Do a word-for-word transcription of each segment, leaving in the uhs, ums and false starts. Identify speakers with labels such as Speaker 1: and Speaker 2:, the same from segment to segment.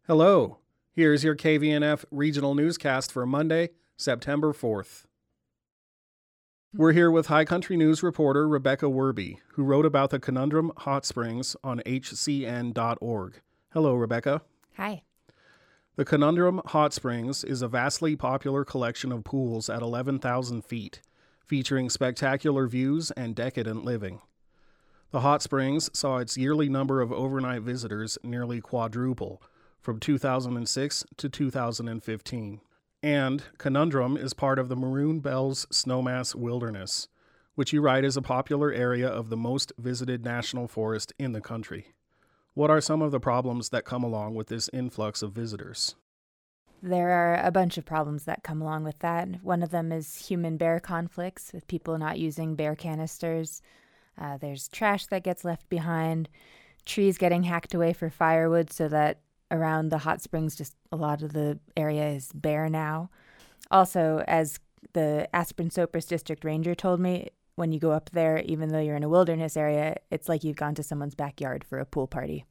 Speaker 1: Hello, here's your K V N F regional newscast for Monday, September fourth. We're here with High Country News reporter Rebecca Werby, who wrote about the Conundrum Hot Springs on H C N dot org. Hello, Rebecca.
Speaker 2: Hi.
Speaker 1: The Conundrum Hot Springs is a vastly popular collection of pools at eleven thousand feet, featuring spectacular views and decadent living. The hot springs saw its yearly number of overnight visitors nearly quadruple, from two thousand six to two thousand fifteen. And Conundrum is part of the Maroon Bells Snowmass Wilderness, which you write is a popular area of the most visited national forest in the country. What are some of the problems that come along with this influx of visitors?
Speaker 2: There are a bunch of problems that come along with that. One of them is human-bear conflicts, with people not using bear canisters. Uh, there's trash that gets left behind, trees getting hacked away for firewood so that around the hot springs, just a lot of the area is bare now. Also, as the Aspen-Sopris District Ranger told me, when you go up there, even though you're in a wilderness area, it's like you've gone to someone's backyard for a pool party.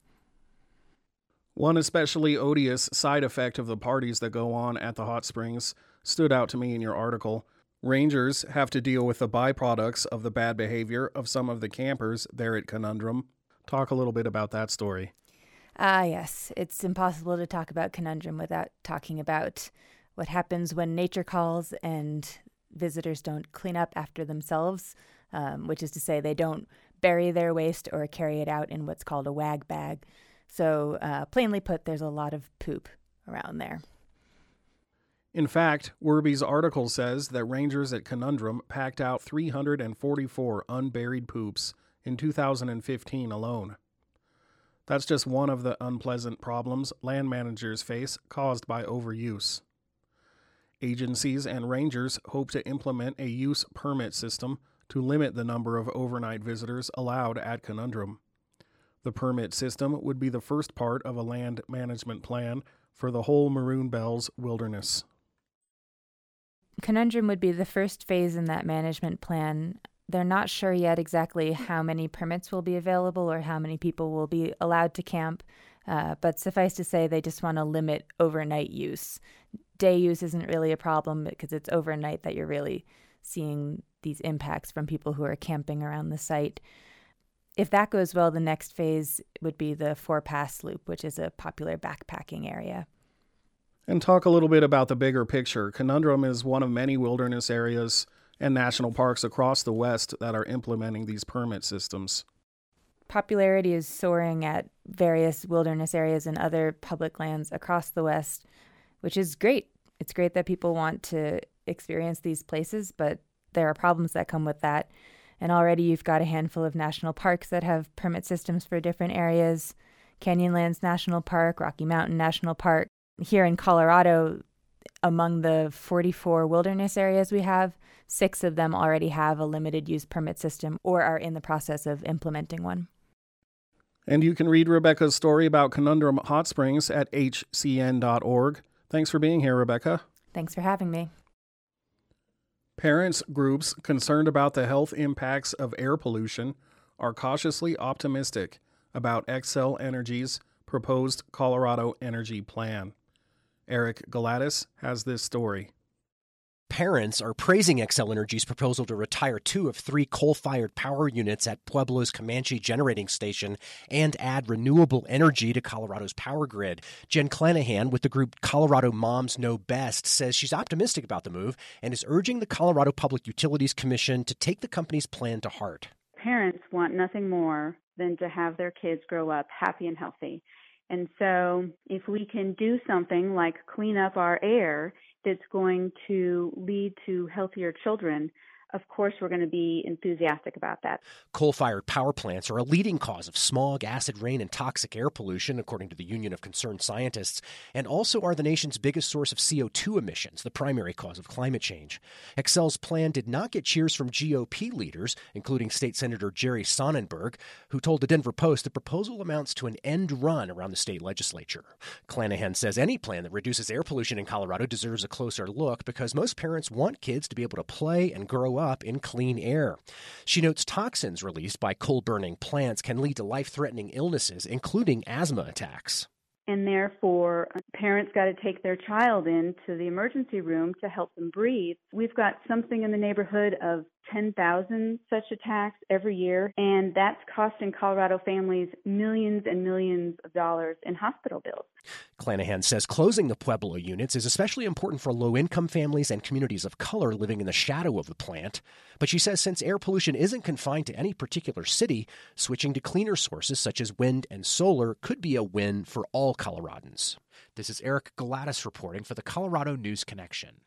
Speaker 1: One especially odious side effect of the parties that go on at the hot springs stood out to me in your article. Rangers have to deal with the byproducts of the bad behavior of some of the campers there at Conundrum. Talk a little bit about that story.
Speaker 2: Ah, yes. It's impossible to talk about Conundrum without talking about what happens when nature calls and visitors don't clean up after themselves, um, which is to say they don't bury their waste or carry it out in what's called a wag bag. So, uh, plainly put, there's a lot of poop around there.
Speaker 1: In fact, Werby's article says that rangers at Conundrum packed out three hundred forty-four unburied poops in two thousand fifteen alone. That's just one of the unpleasant problems land managers face caused by overuse. Agencies and rangers hope to implement a use permit system to limit the number of overnight visitors allowed at Conundrum. The permit system would be the first part of a land management plan for the whole Maroon Bells Wilderness.
Speaker 2: Conundrum would be the first phase in that management plan. They're not sure yet exactly how many permits will be available or how many people will be allowed to camp, uh, but suffice to say they just want to limit overnight use. Day use isn't really a problem because it's overnight that you're really seeing these impacts from people who are camping around the site. If that goes well, the next phase would be the Four Pass Loop, which is a popular backpacking area.
Speaker 1: And talk a little bit about the bigger picture. Conundrum is one of many wilderness areas and national parks across the West that are implementing these permit systems.
Speaker 2: Popularity is soaring at various wilderness areas and other public lands across the West, which is great. It's great that people want to experience these places, but there are problems that come with that. And already you've got a handful of national parks that have permit systems for different areas. Canyonlands National Park, Rocky Mountain National Park. Here in Colorado, among the forty-four wilderness areas we have, six of them already have a limited use permit system or are in the process of implementing one.
Speaker 1: And you can read Rebecca's story about Conundrum Hot Springs at H C N dot org. Thanks for being here, Rebecca.
Speaker 2: Thanks for having me.
Speaker 1: Parents groups concerned about the health impacts of air pollution are cautiously optimistic about Xcel Energy's proposed Colorado Energy Plan. Eric Galatis has this story.
Speaker 3: Parents are praising Xcel Energy's proposal to retire two of three coal-fired power units at Pueblo's Comanche Generating Station and add renewable energy to Colorado's power grid. Jen Clanahan with the group Colorado Moms Know Best says she's optimistic about the move and is urging the Colorado Public Utilities Commission to take the company's plan to heart.
Speaker 4: Parents want nothing more than to have their kids grow up happy and healthy. And so if we can do something like clean up our air that's going to lead to healthier children, of course we're going to be enthusiastic about that.
Speaker 3: Coal-fired power plants are a leading cause of smog, acid rain, and toxic air pollution, according to the Union of Concerned Scientists, and also are the nation's biggest source of C O two emissions, the primary cause of climate change. Xcel's plan did not get cheers from G O P leaders, including State Senator Jerry Sonnenberg, who told the Denver Post the proposal amounts to an end run around the state legislature. Clanahan says any plan that reduces air pollution in Colorado deserves a closer look because most parents want kids to be able to play and grow up in clean air. She notes toxins released by coal-burning plants can lead to life-threatening illnesses, including asthma attacks.
Speaker 4: and therefore parents got to take their child into the emergency room to help them breathe. We've got something in the neighborhood of ten thousand such attacks every year, and that's costing Colorado families millions and millions of dollars in hospital bills.
Speaker 3: Clanahan says closing the Pueblo units is especially important for low-income families and communities of color living in the shadow of the plant. But she says since air pollution isn't confined to any particular city, switching to cleaner sources such as wind and solar could be a win for all Coloradans. This is Eric Galatis reporting for the Colorado News Connection.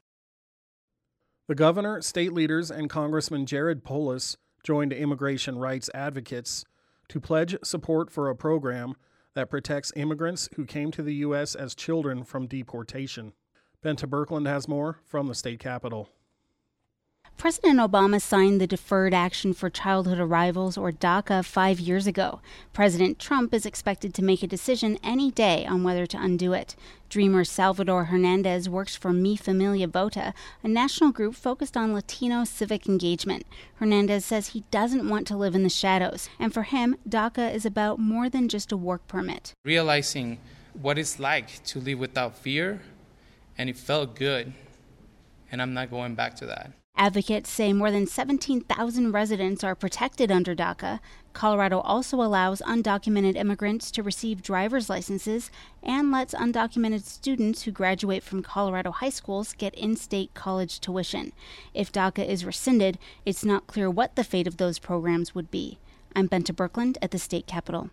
Speaker 1: The governor, state leaders, and Congressman Jared Polis joined immigration rights advocates to pledge support for a program that protects immigrants who came to the U S as children from deportation. Benta Birkeland has more from the state capitol.
Speaker 5: President Obama signed the Deferred Action for Childhood Arrivals, or DACA, five years ago. President Trump is expected to make a decision any day on whether to undo it. Dreamer Salvador Hernandez works for Mi Familia Vota, a national group focused on Latino civic engagement. Hernandez says he doesn't want to live in the shadows, and for him, DACA is about more than just a work permit.
Speaker 6: Realizing what it's like to live without fear, and it felt good, and I'm not going back to that.
Speaker 5: Advocates say more than seventeen thousand residents are protected under DACA. Colorado also allows undocumented immigrants to receive driver's licenses and lets undocumented students who graduate from Colorado high schools get in-state college tuition. If DACA is rescinded, it's not clear what the fate of those programs would be. I'm Benta Birkeland at the state capitol.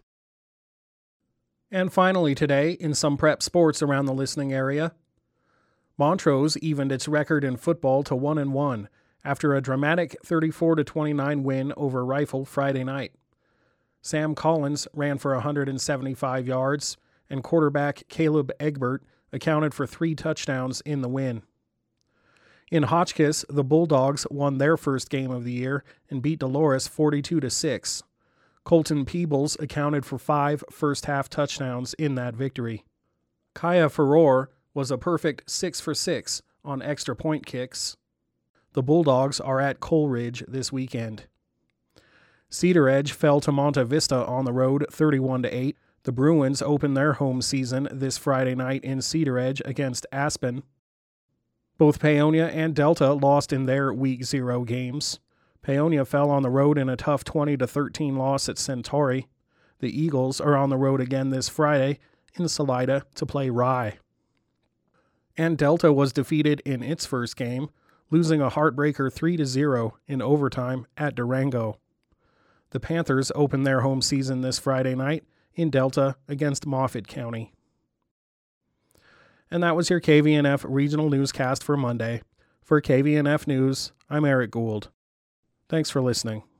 Speaker 1: And finally today, in some prep sports around the listening area, Montrose evened its record in football to one and one after a dramatic thirty-four to twenty-nine win over Rifle Friday night. Sam Collins ran for one hundred seventy-five yards, and quarterback Caleb Egbert accounted for three touchdowns in the win. In Hotchkiss, the Bulldogs won their first game of the year and beat Dolores forty-two to six. Colton Peebles accounted for five first-half touchdowns in that victory. Kaya Furore was a perfect six for six on extra point kicks. The Bulldogs are at Coleridge this weekend. Cedar Edge fell to Monta Vista on the road thirty-one to eight. The Bruins open their home season this Friday night in Cedar Edge against Aspen. Both Paonia and Delta lost in their Week Zero games. Paonia fell on the road in a tough twenty to thirteen loss at Centauri. The Eagles are on the road again this Friday in Salida to play Rye. And Delta was defeated in its first game, losing a heartbreaker three to zero in overtime at Durango. The Panthers open their home season this Friday night in Delta against Moffat County. And that was your K V N F Regional Newscast for Monday. For K V N F News, I'm Eric Gould. Thanks for listening.